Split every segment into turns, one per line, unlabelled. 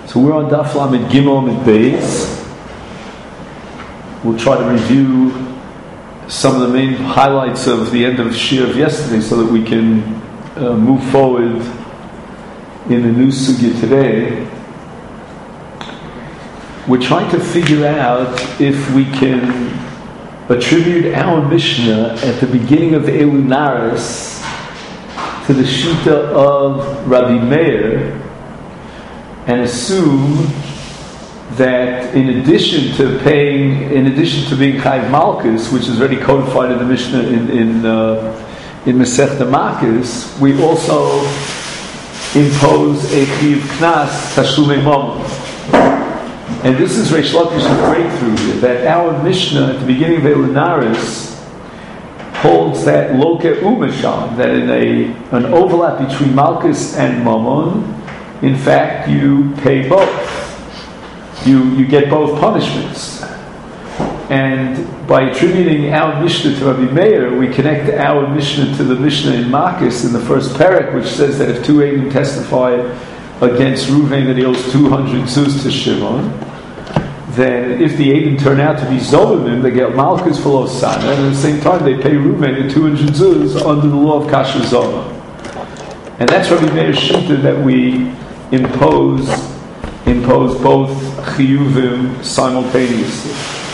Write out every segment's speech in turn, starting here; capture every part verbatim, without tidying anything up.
So we're on Daf Lamed Gimel Amid Beis. We'll try to review some of the main highlights of the end of the Shir of yesterday so that we can uh, move forward in the new sugya today. We're trying to figure out if we can attribute our Mishnah at the beginning of Elu Naris to the Shita of Rabbi Meir, and assume that in addition to paying, in addition to being Chayv Malkus, which is already codified in the Mishnah in in, uh, in Masechta Makos, we also impose a Chiv Knas Tashlumei Mamon. And this is Reish Lakish's breakthrough here, that our Mishnah at the beginning of Elu Naris holds that Loke Umesham, that in a an overlap between Malkus and Mamon, in fact, you pay both. You you get both punishments. And by attributing our Mishnah to Rabbi Meir, we connect our Mishnah to the Mishnah in Makos in the first parak, which says that if two Eidim testify against Reuven that he owes two hundred zuz to Shimon, then if the Eidim turn out to be Zolomim, they get Malkus for Losana, and at the same time they pay Reuven the two hundred zuz under the law of Kasher Zoma. And that's Rabbi Meir's Shita, that we impose impose both chiyuvim simultaneously.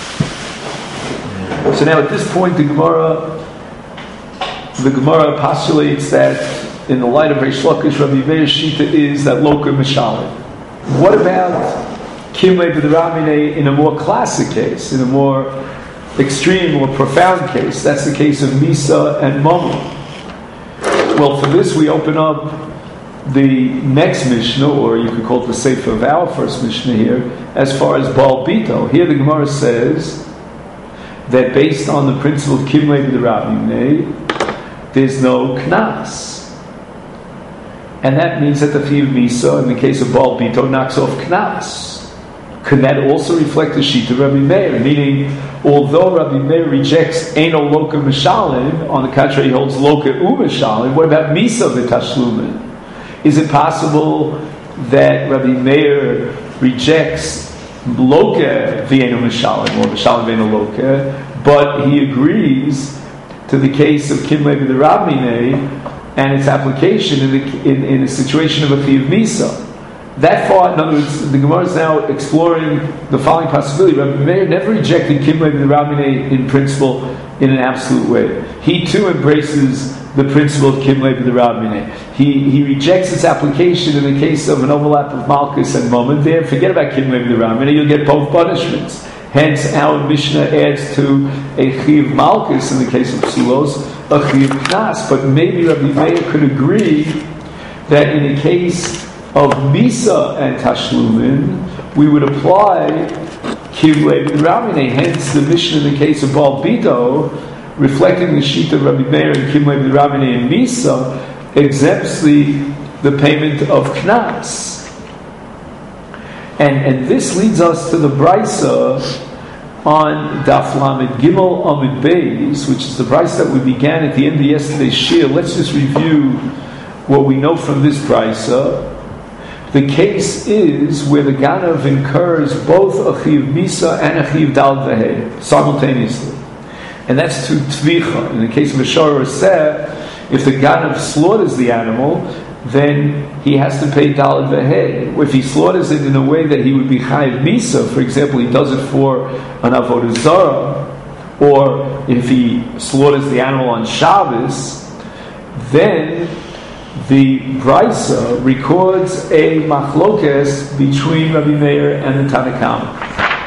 So now at this point the Gemara the Gemara postulates that in the light of Reish Lakish, Rabbi Meir's Shita is that Loka Mishalim. What about Kimlei B'Ramine in a more classic case, in a more extreme or profound case? That's the case of Misa and Mamon. Well, for this we open up the next Mishnah, or you could call it the Sefer of our first Mishnah here, as far as Baal Bito. Here the Gemara says that based on the principle of Kimlei B'Ramine, there's no Knas. And that means that the Chiv Misa, in the case of Baal Bito, knocks off Knas. Can that also reflect the Shita of Rabbi Meir? Meaning, although Rabbi Meir rejects Eino Loka Mishalim, on the contrary, he holds Loka U'Mishalim. What about Misa v'Tashlumin? Is it possible that Rabbi Meir rejects Loka v'Eino Mishalim, or Mishalim v'Eino Loka, but he agrees to the case of Kimlei B'Ramine and its application in, the, in, in a situation of a Chiv Misa? That far, in other words, the Gemara is now exploring the following possibility. Rabbi Meir never rejected Kimlei B'Ramine in principle in an absolute way. He too embraces the principle of Kimlei B'Ramine. He he rejects its application in the case of an overlap of Malkus and Mamon. There, forget about Kimlei B'Ramine, you'll get both punishments. Hence, our Mishnah adds to a Chiv Malkus in the case of Psulos, a Chiv Knas. But maybe Rabbi Meir could agree that in the case of Misa and Tashlumin, we would apply Kimlei B'Ramine. Hence, the Mishnah in the case of Baal Bito, reflecting the sheet of Rabbi Meir and Kimlei B'Ramine and Misa, exempts the, the payment of Knas. And, and this leads us to the Brisa on Daf Lamed Gimel Amid Beis, which is the Brisa that we began at the end of yesterday's Shir. Let's just review what we know from this Brisa. The case is where the Ganav incurs both a Chiv Misa and a Chiv Dal V'Hei simultaneously. And that's to Tvicha. In the case of Ashar Raseh, if the Ganav slaughters the animal, then he has to pay Dal V'Hei. If he slaughters it in a way that he would be Chayiv Misa, for example, he does it for an Avodah Zarah, or if he slaughters the animal on Shabbos, then the Brisa records a machlokes between Rabbi Meir and the Tanna Kama.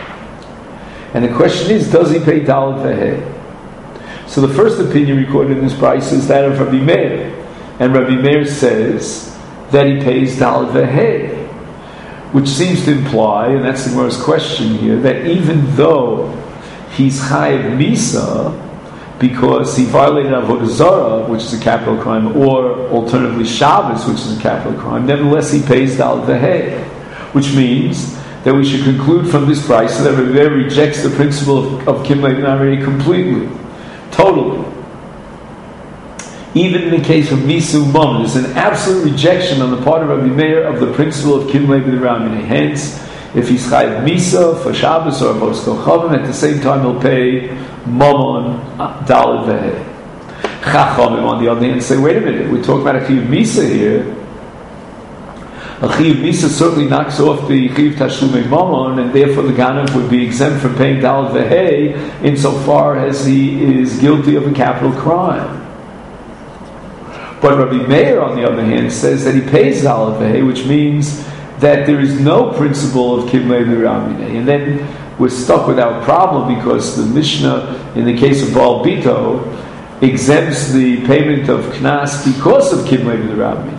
And the question is, does he pay Dal V'Hei? So the first opinion recorded in this Brisa is that of Rabbi Meir. And Rabbi Meir says that he pays Dal V'Hei, which seems to imply, and that's the Gemara's question here, that even though he's Chayiv Misa, because he violated Avodah Zarah, which is a capital crime, or alternatively Shabbos, which is a capital crime, nevertheless he pays Dal V'Hei, which means that we should conclude from this Brisa that Rabbi Meir rejects the principle of, of Kimlei B'Ramine completely, totally. Even in the case of Misu Mom, there's an absolute rejection on the part of Rabbi Meir of the principle of Kimlei B'Ramine. Hence, if he's chayav Misa for Shabbos or Avodas Kochavim, at the same time he'll pay Mamon Daled Vehei. Chachamim, on the other hand, say, wait a minute, we're talking about a Chiyuv Misa here. A Chiyuv Misa certainly knocks off the Chiyuv Tashlumei Mamon, and therefore the Ganav would be exempt from paying Daled Vehei insofar as he is guilty of a capital crime. But Rabbi Meir, on the other hand, says that he pays Daled Vehei, which means that there is no principle of Kimlei B'Ramine. And then we're stuck with our problem because the Mishnah, in the case of Baal Bito, exempts the payment of Knas because of Kimlei B'Ramine.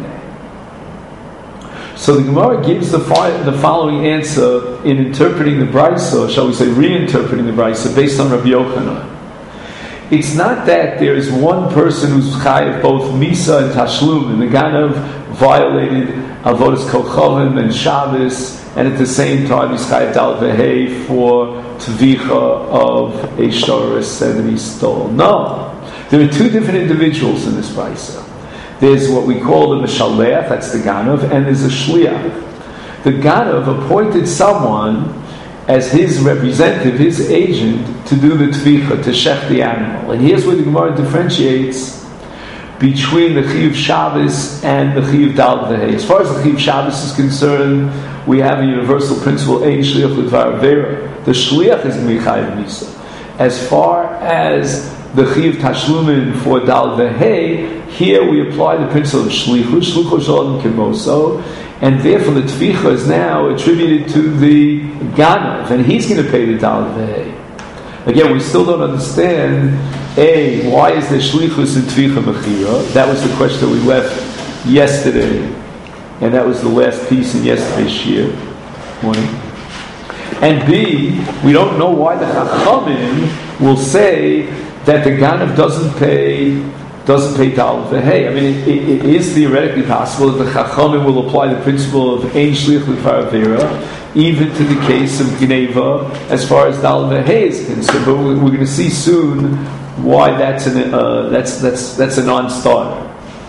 So the Gemara gives the, fi- the following answer in interpreting the Brisa, shall we say reinterpreting the Brisa, based on Rabbi Yochanan. It's not that there is one person who's chayav both Misa and Tashlum, and the Ganav violated Avodas Kochavim and Shabbos, and at the same time he's chayav Daled Vehei for Tvicha of a Shoros that he stole. No. There are two different individuals in this Brisa. There's what we call the Meshaleach, that's the Ganav, and there's a Shliach. The Ganav appointed someone as his representative, his agent, to do the Tvicha, to shech the animal. And here's where the Gemara differentiates between the Chiyuv Shabbos and the Chiyuv Daled Vehei. As far as the Chiyuv Shabbos is concerned, we have a universal principle, Ein Shliach L'Dvar Avera. The Shliach is going to be Chayav Misa. As far as the Chiyuv Tashlumin for Daled Vehei, here we apply the principle of Shlichus, Shlucho Shalom Kimoso, and therefore the Tvicha is now attributed to the Ganav, and he's going to pay the Daled Vehei. Again, we still don't understand, A, why is there Shlichus in Tvicha Mechira? That was the question we left yesterday, and that was the last piece in yesterday's Shir morning. And B, we don't know why the Chachamim will say that the Ganav doesn't pay doesn't pay Daled Vehei. I mean, it, it, it is theoretically possible that the Chachamim will apply the principle of Ein Shliach L'Dvar Avera even to the case of Gneva as far as Daled Vehei is concerned. But we're, we're going to see soon why that's an, uh, that's that's that's a non-starter.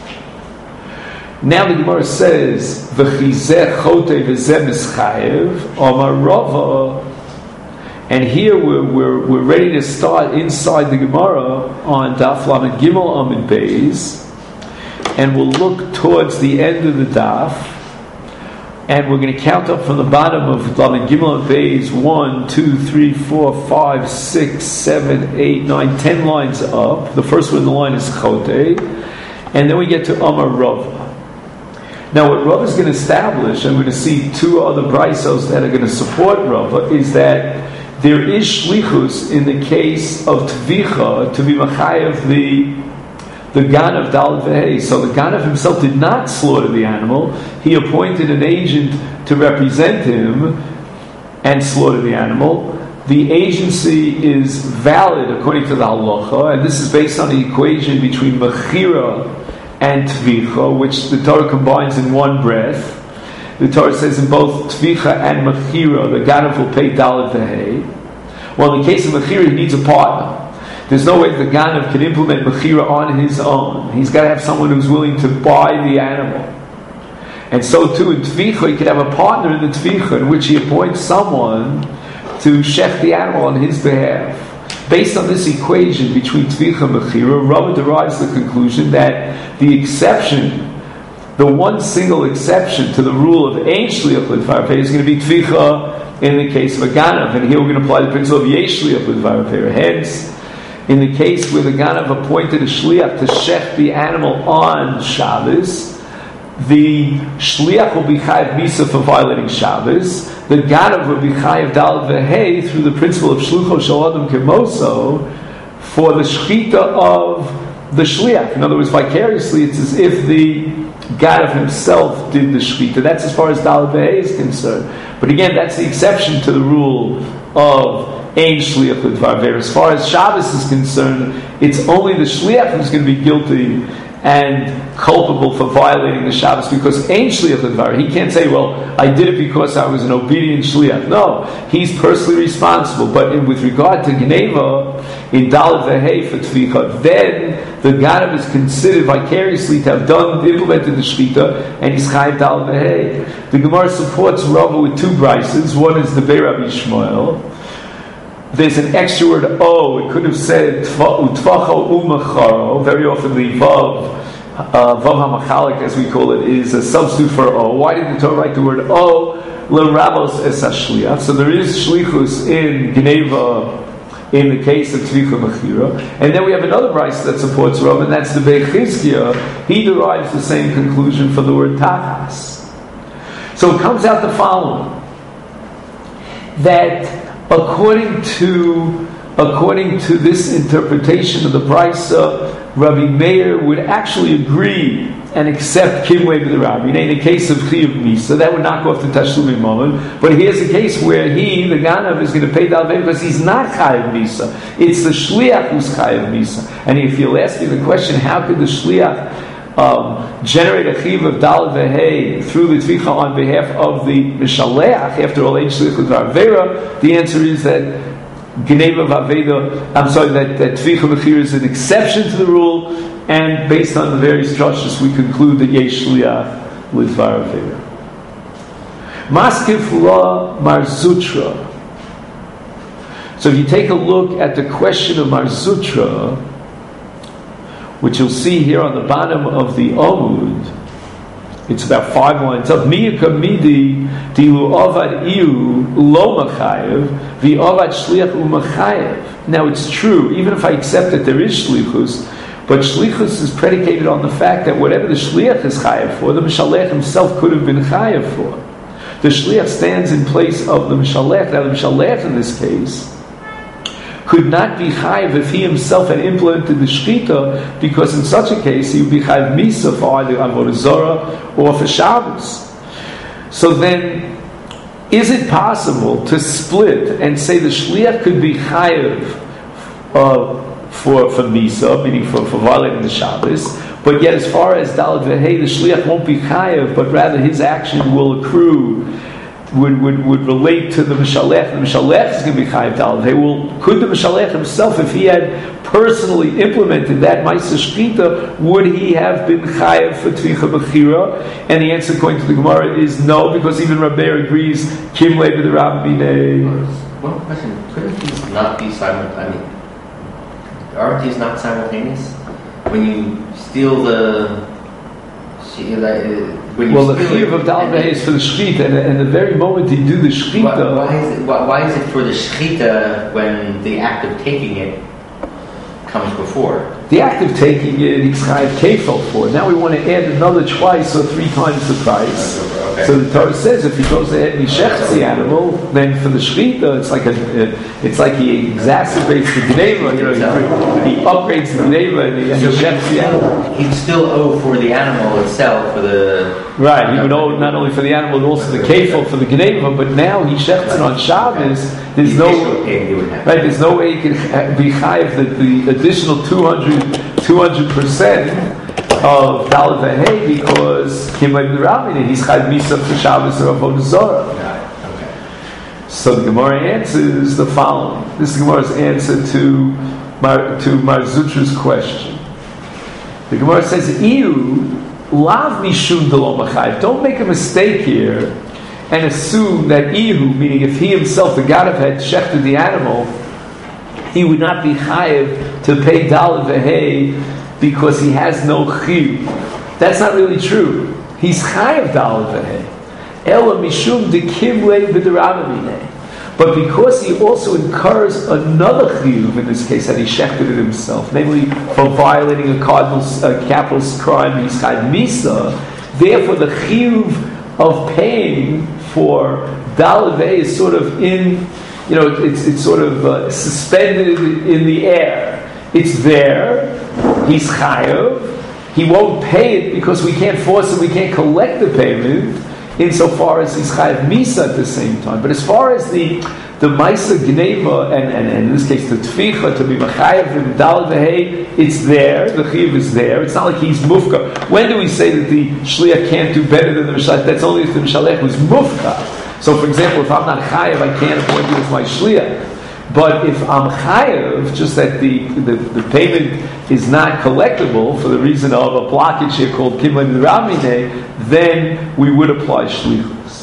Now the Gemara says V'chizeh Chotei V'zeh Mischayev Amar Rava. And here we're, we're, we're ready to start inside the Gemara on Daf Lamed Gimel Amid Beis, and we'll look towards the end of the Daf, and we're going to count up from the bottom of Lamed Gimel Amid Beis, one, two, three, four, five, six, seven, eight, nine, ten lines up. The first one in the line is Chotei, and then we get to Amar Rava. Now what Rava is going to establish, and we're going to see two other Brisos that are going to support Rava, is that there is shlichus in the case of Tvicha to be machayev the the Ganav Daled Vehei. So the Ganav himself did not slaughter the animal. He appointed an agent to represent him and slaughter the animal. The agency is valid according to the halacha, and this is based on the equation between mechira and Tvicha, which the Torah combines in one breath. The Torah says in both Tvicha and Mechira, the Ganav will pay Daled Vehei. Well, in the case of Mechira, he needs a partner. There's no way the Ganav can implement Mechira on his own. He's got to have someone who's willing to buy the animal. And so too in Tvicha, he could have a partner in the Tvicha in which he appoints someone to shech the animal on his behalf. Based on this equation between Tvicha and Mechira, Rava derives the conclusion that the exception, the one single exception to the rule of Ein Shliach L'Dvar Avera is going to be Tvicha in the case of a Ganav. And here we're going to apply the principle of Yesh Shliach L'Dvar Avera. Hence, in the case where the Ganav appointed a Shliach to shech the animal on Shabbos, the Shliach will be Chayav Misa for violating Shabbos. The Ganav will be Chayav Daled Vehei through the principle of Shlucho Shel Adam Kemoso for the Shechita of the Shliach. In other words, vicariously, it's as if the Ganav himself did the Shechita. That's as far as Daled Vehei is concerned. But again, that's the exception to the rule of Ein Shliach L'Dvar Avera. As far as Shabbos is concerned, it's only the Shliach who's going to be guilty and culpable for violating the Shabbos because ain't shliach l'dvar. He can't say, well, I did it because I was an obedient shliach. No, he's personally responsible. But in, with regard to Gneva, in Dalet Vehei for Tvicha, then the Ganav is considered vicariously to have done, implemented the Shechita, and he's Chayiv Dalet Vehei. The Gemara supports Rava with two brises. One is the Bei Rabbi Shmuel. There's an extra word O. It could have said Utvacho Umacharo. Very often the Vav, uh, Vav HaMachalik, as we call it, is a substitute for O. Why did the Torah write the word O? L'Ravos es HaShliach. So there is Shlichus in Gneva in the case of Tvicha Mechira. And then we have another brayso that supports Rav, and that's the Bei Chizkiah. He derives the same conclusion for the word Tachas. So it comes out the following. That According to according to this interpretation of the brayso, Rabbi Meir would actually agree and accept Kimlei b'derabbi. In the case of Chiyuv Misa, that would knock off the Tashlumim moment. But here's a case where he, the Ganav, is going to pay Dalvei because he's not Chayiv Misa. It's the Shliach who's Chayiv Misa. And if you'll ask me the question, how could the Shliach Um, generate a chiv of Dalet Vehei through the Tvicha on behalf of the Mishaleach, after all, Ein Shlichut V'Avera? The answer is that Gneva V'Aveda, I'm sorry, that, that Tvicha Mechira is an exception to the rule, and based on the various drushes, we conclude that Yesh Shliach L'Dvar Aveda. Maskif La Marzutra. So if you take a look at the question of Marzutra, which you'll see here on the bottom of the Omud, it's about five lines up. Miyaka midi dilu avad iu lo machayev vi avad shliach u machayev. Now it's true, even if I accept that there is shlichus, but shlichus is predicated on the fact that whatever the shliach is chayev for, the mishalech himself could have been chayev for. The shliach stands in place of the mishalech. Now the mishalech in this case could not be chayiv if he himself had implemented the shechita, because in such a case he would be chayiv misa for either avodah zarah or for Shabbos. So then, is it possible to split and say the shliach could be chayiv uh, for for misa, meaning for, for violating the Shabbos, but yet as far as Dalet Vehei, the shliach won't be chayiv, but rather his action will accrue, Would, would would relate to the Mishalech. The Mishalech is going to be Chayiv Dalet Vehei. Well, could the Mishalech himself, if he had personally implemented that Ma'aseh Shechita, would he have been Chayiv for Tvicha Bechira? And the answer, according to the Gemara, is no, because even Rabbi agrees, Kimlei b'derabbi binei.
One question, couldn't these not be simultaneous? I mean, aren't these not simultaneous? When you steal the... When
well, the chiyuv of Dalet Vehei is for the shechita, and, and the very moment you do the shechita,
why, why is it? Why, why is it for the shechita when the act of taking it comes before?
The act of taking it, he's chayiv kefil for. Now we want to add another twice or three times the price. Okay. So the Torah says if he goes ahead and he shechts the animal, then for the shechita, it's like a, it's like he exacerbates the gneva. You know, he, he upgrades the gneva and he, and he shechts the animal.
He'd still owe for the animal itself for the
right. He would owe not only for the animal but also the kefil for the gneva. But now he shechts it on Shabbos. There's no right. There's no way he can be chayiv the, the additional two hundred percent of Dalet Vehei because Kimlei b'derabbi he's chayiv misa for Shabbos or avodah zarah.
Okay.
So the Gemara answers the following. This is the Gemara's answer to Mar, to Marzutra's question. The Gemara says, "Iu lav mishum delo machayiv." Don't make a mistake here and assume that Ihu, meaning if he himself, the Ganav, had shechted the animal, he would not be chayiv to pay Dalet Vehei because he has no chiyuv. That's not really true. He's chayiv Dalet Vehei. Ela mishum de kimlei b'derabbi binei. But because he also incurs another chiyuv in this case, that he shechted it himself, namely for violating a cardinal, a capital crime, he's chayiv misa. Therefore, the chiyuv of paying for Dalet Vehei is sort of in, you know, it's it's sort of uh, suspended in the air. It's there. He's chayav. He won't pay it because we can't force him. We can't collect the payment insofar as he's chayav misa at the same time. But as far as the the Maisa Gneva, and, and, and in this case the Tficha, to be Machayev and Dal Vehei, it's there, the Chiv is there. It's not like he's Mufka. When do we say that the Shliach can't do better than the Mishalech? That's only if the Mishalech was Mufka. So for example, if I'm not Chayev, I can't appoint you as my Shliach. But if I'm Chayev, just that the, the, the payment is not collectible for the reason of a blockage here called Kimlei B'Ramine, then we would apply Shlichus.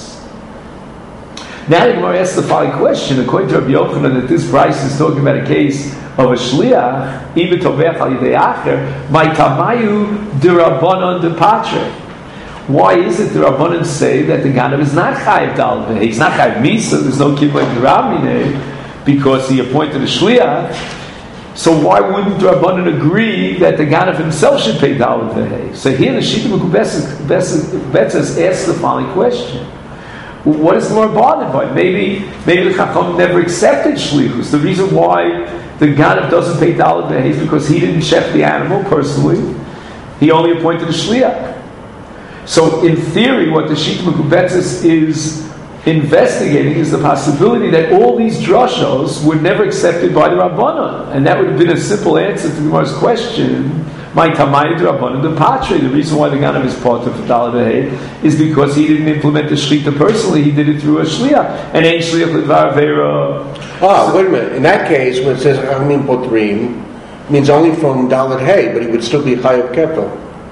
Now the Gemara asks the following question: according to Rabbi Yochanan, that this price is talking about a case of a shliach, even tovech al yidei acher, my tamayu d'Rabbanan d'Patre. Why is it the Rabbanan say that the Ganav is not chayiv dal v'hei? He's not chayiv misa. There's no kimlei d'Ramine because he appointed a shliach. So why wouldn't the Rabbanan agree that the Ganav himself should pay dal v'hei? So here the Shita Mekubetzes asks the following question: what is the more bothered by? Maybe, maybe the Chacham never accepted shlichus. The reason why the Ganav doesn't pay dalet v'hei is because he didn't check the animal personally. He only appointed a shliach. So, in theory, what the Shita Mekubetzes is investigating is the possibility that all these drashos were never accepted by the Rabbanan, and that would have been a simple answer to the Gemara's question. My Tamayid Rabbanan the Patre. The reason why the Ganav is part of Dalet V'hei is because he didn't implement the Shechita personally. He did it through a Shliach. And Ein Shliach L'Dvar Veira.
Ah, wait a minute. In that case, when it says Amim Potrim, means only from Dalet Hey, but he would still be Chayav Kefil.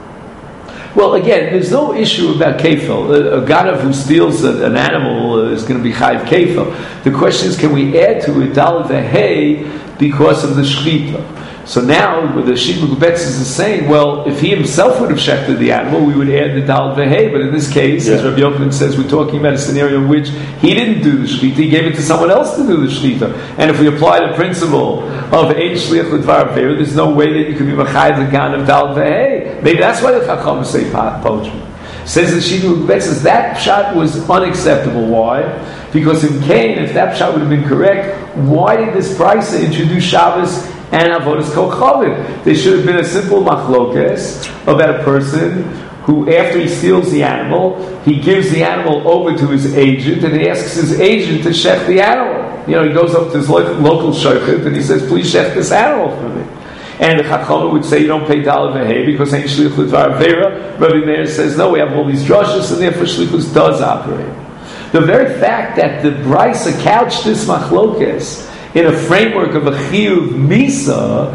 Well, again, there's no issue about kefil. A, a Ganav who steals a, an animal uh, is going to be chayiv kefil. The question is, can we add to it dalet v'hei because of the shechita? So now, the Shita Mekubetzes is saying, well, if he himself would have shechted the animal, we would add the dalet v'hei. But in this case, yeah. as Rabbi Yochanan says, we're talking about a scenario in which he didn't do the shechita; he gave it to someone else to do the shechita. And if we apply the principle of ein shliach l'dvar veira, there's no way that you can be machayev the gan of dalet v'hei. Maybe that's why the Chacham say poetry. Says the Shita Mekubetzes that pshat was unacceptable. Why? Because in Cain, if that pshat would have been correct, why did this price introduce Shabbos and avodas kochavim? There should have been a simple machlokes about a person who, after he steals the animal, he gives the animal over to his agent, and he asks his agent to shech the animal. You know, he goes up to his lo- local shochet and he says, "Please shech this animal for me." And the Chacham would say, "You don't pay dalet v'hei because ain't shlichus l'dvar veira." Rabbi Meir says, "No, we have all these drushes, and therefore shlichus does operate." The very fact that the Brisa couched this machlokes in a framework of a chiyuv misa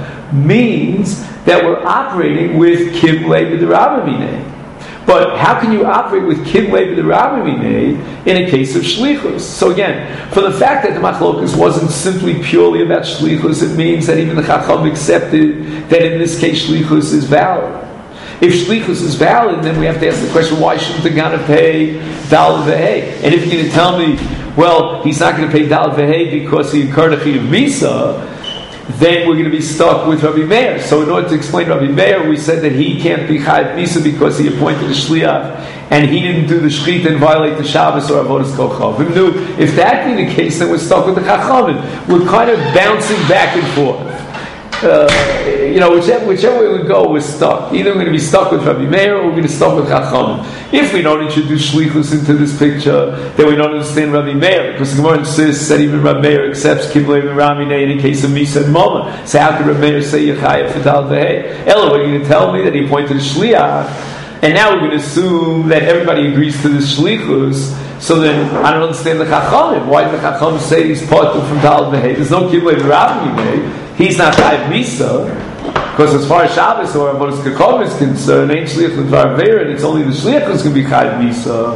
means that we're operating with kimlei b'derabamine. But how can you operate with kimlei b'derabamine in a case of shlichus? So again, for the fact that the machlokas wasn't simply purely about shlichus, it means that even the Chacham accepted that in this case shlichus is valid. If shlichus is valid, then we have to ask the question: why shouldn't the Ganav pay dalet v'hei? And if you're going to tell me, well, he's not going to pay dalet v'hei because he incurred a chiyuv misa, then we're going to be stuck with Rabbi Meir. So in order to explain Rabbi Meir, we said that he can't be chayav misa because he appointed a shliach and he didn't do the shechita and violate the Shabbos or avodas kochavim. If that be the case, then we're stuck with the Chachamim. We're kind of bouncing back and forth. Uh, you know, whichever, whichever way we go, we're stuck. Either we're going to be stuck with Rabbi Meir or we're going to be stuck with Chachamim. If we don't introduce shlichus into this picture, then we don't understand Rabbi Meir, because the Gemara insists that even Rabbi Meir accepts kimlei v'ramine in the case of Misa and Moma. So how can Rabbi Meir say Yechayev for dalet v'hei? Ella, what are you going to tell me that he appointed a shliach, and now we're going to assume that everybody agrees to this shlichus? So then I don't understand the Chachamim. Why did the Chachamim say he's part from dalet v'hei? There's no kimlei v'ramine. He's not chayav misa, because as far as Shabbos or avodas kochavim is concerned, ain't shliach l'dvar veira, and it's only the shliach who's going to be chayav misa.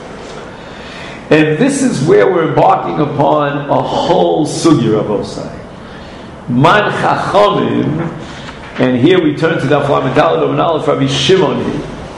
And this is where we're embarking upon a whole sugya of Osai. Man chachamim, and here we turn to Daf Lamed Daled of an Aleph Rabbi Shimoni.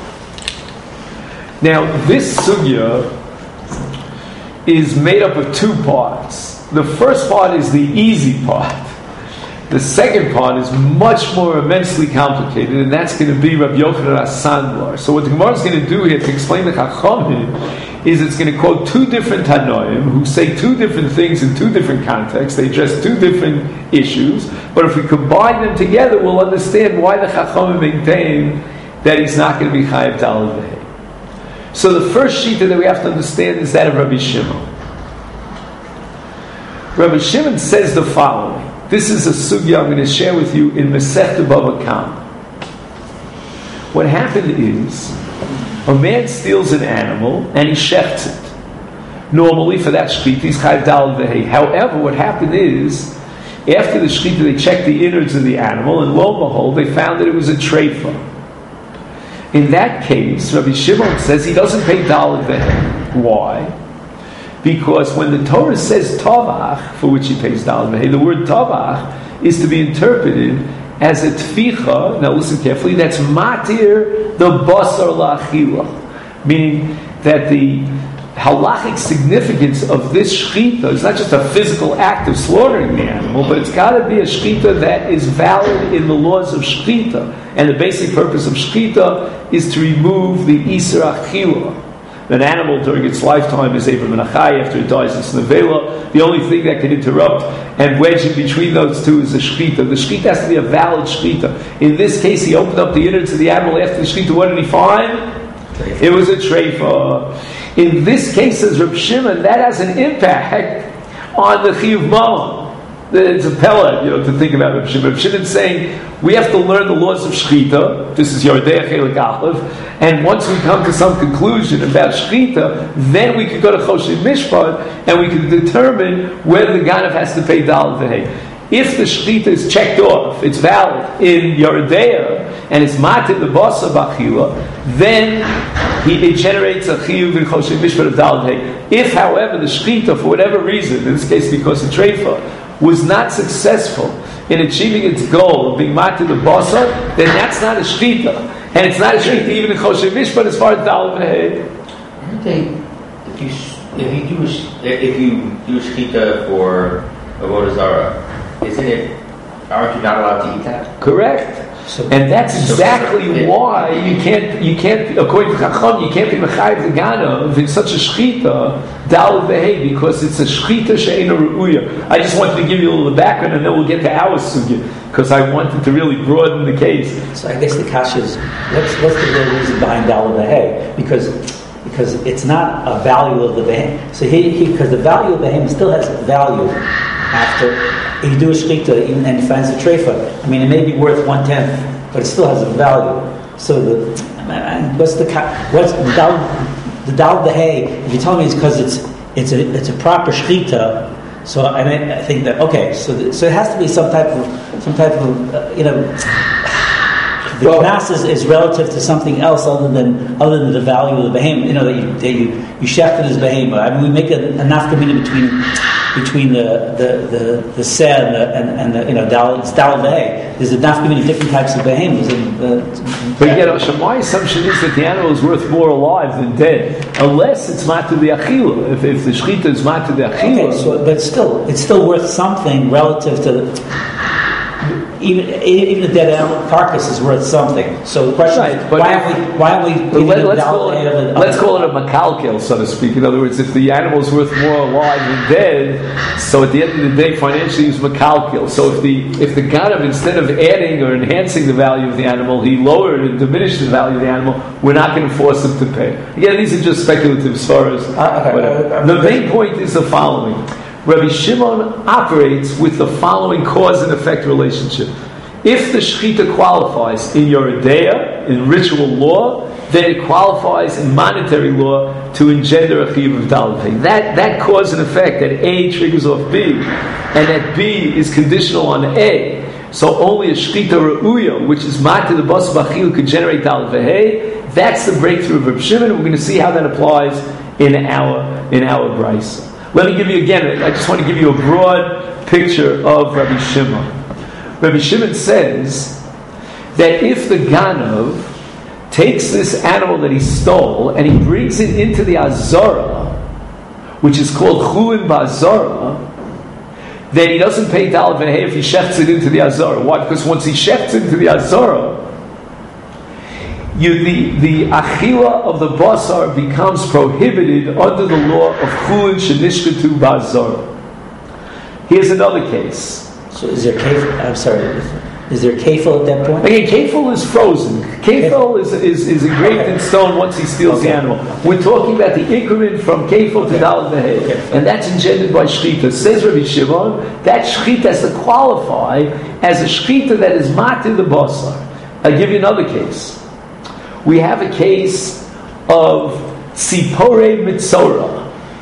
Now this sugya is made up of two parts. The first part is the easy part. The second part is much more immensely complicated, and that's going to be Rabbi Yochanan HaSandlar. So what the Gemara is going to do here to explain the Chachamim is it's going to quote two different Tanoim who say two different things in two different contexts. They address two different issues, but if we combine them together, we'll understand why the Chachamim maintain that he's not going to be Chayav dalet v'hei. So the first shita that we have to understand is that of Rabbi Shimon. Rabbi Shimon says the following. This is a sugya I'm going to share with you in Masechta Bava Kama. What happened is, a man steals an animal and he shechts it. Normally, for that shechita, he's chayv daled v'hei. However, what happened is, after the shechita, they checked the innards of the animal, and lo and behold, they found that it was a treifa. In that case, Rabbi Shimon says he doesn't pay daled v'hei. Why? Because when the Torah says tavach, for which he pays daled v'hei, the word tavach is to be interpreted as a tficha. Now listen carefully. That's matir the basar la'achila, meaning that the halachic significance of this shechita is not just a physical act of slaughtering the animal, but it's got to be a shechita that is valid in the laws of shechita. And the basic purpose of shechita is to remove the isur achila. An animal during its lifetime is Eber Menachai. After it dies, it's Nevela. The only thing that can interrupt and wedge in between those two is the shechita. The shechita has to be a valid shechita. In this case, he opened up the innards of the animal after the shechita. What did he find? It was a treifa. In this case, says Reb Shimon, that has an impact on the chiyuv ma'am. It's a pellet, you know, to think about Reb Shimon. Reb Shimon's saying we have to learn the laws of shechita. This is Yordei Chelik Aleph. And once we come to some conclusion about shechita, then we can go to Choshen Mishpat and we can determine whether the ganav has to pay daled v'hei. If the shechita is checked off, it's valid in Yordei and it's matir the basa b'achila, then he, it generates a chiyuv in Choshen Mishpat of daled v'hei. If, however, the shechita, for whatever reason, in this case because of treifa, was not successful in achieving its goal of being matir the basa, then that's not a shechita. And it's not a shechita even in Choshen Mishpat as far as daled v'hei.
Aren't they, if you, if you do a, if you do a shechita for avodah zarah, isn't it, aren't you not allowed to eat that?
Correct.
So,
and that's exactly
so,
why you can't, you can't, according to Chacham, you can't be mechayiv the ganav in such a shechita, daled v'hei, because it's a shechita she'ena re'uya. I just wanted to give you a little background, and then we'll get to our sugya, because I wanted to really broaden the case.
So I guess the kasha is, what's, what's the real reason behind daled v'hei? Because because it's not a value of the behem. So he, he because the value of the behem still has value after. If you do a shechita and he finds the treifa, I mean, it may be worth one tenth, but it still has a value. So the what's the what's the dal the dal v'hei? If you tell me it's because it's it's a it's a proper shechita, so I mean, I think that okay, so the, so it has to be some type of some type of uh, you know the well, knas is, is relative to something else other than other than the value of the behem. You know that you that you you shechted as behem. I mean, we make a, a nafkamina between. between the the the, the seh and the, and, and the, you know, dal, it's daled v'hei. There's a nafkamina of different types of behemoths. Uh,
but yet, Hashem, my assumption is that the animal is worth more alive than dead, unless it's matir the achila. If, if the shechita is matir the achila,
okay, so, but still, it's still worth something relative to the, even even a dead animal carcass is worth something. So the question
right,
is, why aren't we why aren't we giving
let,
a
let's,
dal
call it,
of a,
let's call it a makalkel, so to speak. In other words, if the animal is worth more alive than dead, so at the end of the day, financially, it's makalkel. So if the if the ganav, instead of adding or enhancing the value of the animal, he lowered and diminished the value of the animal, we're not going to force him to pay. Again, these are just speculative as far as
uh, okay,
whatever.
uh, uh,
The main point is the following: Rabbi Shimon operates with the following cause and effect relationship. If the shechita qualifies in Yoredeya, in ritual law, then it qualifies in monetary law to engender a chiyuv of daled v'hei. That that cause and effect, that A triggers off B, and that B is conditional on A. So only a shechita re'uya, which is matir the bas b'achil, could generate daled v'hei. That's the breakthrough of Reb Shimon. We're going to see how that applies in our in our brisa. Let me give you again. I just want to give you a broad picture of Rabbi Shimon. Rabbi Shimon says that if the ganav takes this animal that he stole and he brings it into the azara, which is called chulin ba'azara, then he doesn't pay daled v'hei if he shechts it into the azara. Why? Because once he shechts into the azara, you, the, the achila of the basar becomes prohibited under the law of chulin shenishkatu ba'azara. Here's another case.
So is there kef? I'm sorry. Is there kefil at that point?
Again, kefil is frozen. Kefil is, is, is engraved in stone once he steals
Okay.
the animal. We're talking about the increment from kefil to daled v'hei,
Okay.
and that's engendered by shchita. Says Rabbi Shimon, that shchita has to qualify as a shchita that is matir the basar. I'll give you another case. We have a case of tzipore mitzora.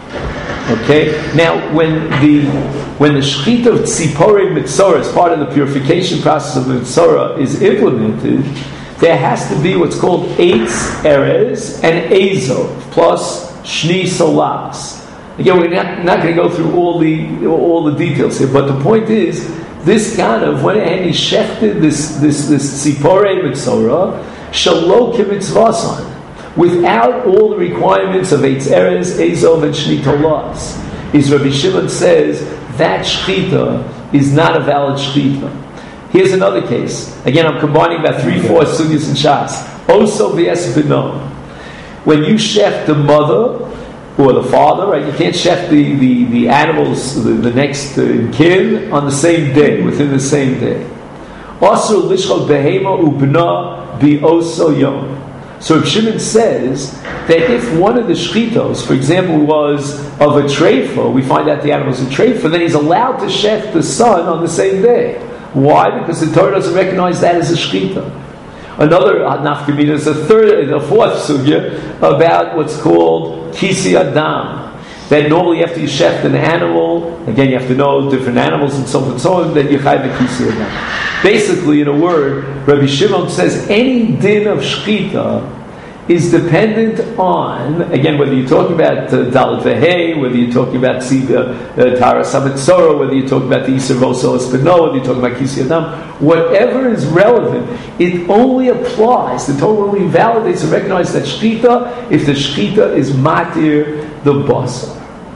Okay. Now, when the when the shchita of tzipore mitzora as part of the purification process of mitzora is implemented, there has to be what's called eitz erez and ezo plus shni solas. Again, we're not, not going to go through all the all the details here, but the point is, this kind of went ahead and he shechted this this this tzipore mitzora shalo kimitzvasan, without all the requirements of eitz erez, ezov, and shni tolas. Is Rabbi Shimon says that shchita is not a valid shchita. Here's another case. Again, I'm combining about three, four sugyas and shas. Also v'es b'no. When you shech the mother or the father, right? You can't shech the, the, the animals, the, the next uh, kin on the same day, within the same day. Also lishchot behema ubna bi oso yom. So Reb Shimon says that if one of the shchitos, for example, was of a treifa, we find out the animal is a treifa, then he's allowed to shech the son on the same day. Why? Because the Torah doesn't recognize that as a shchita. Another nafkamina is a third, a fourth sugya about what's called kisi adam. That normally after you shech an animal, again you have to know different animals and so forth and so on, then you chai the kisi adam. Basically, in a word, Rabbi Shimon says any din of shchita is dependent on, again, whether you're talking about uh, Dalet Vehei, whether you're talking about Tara Samitzora, whether you're talking about the Yisr Voso Espino, whether you're talking about Kisi Adam, whatever is relevant, it only applies, the Torah only validates and recognizes that shchita if the shchita is matir the basar.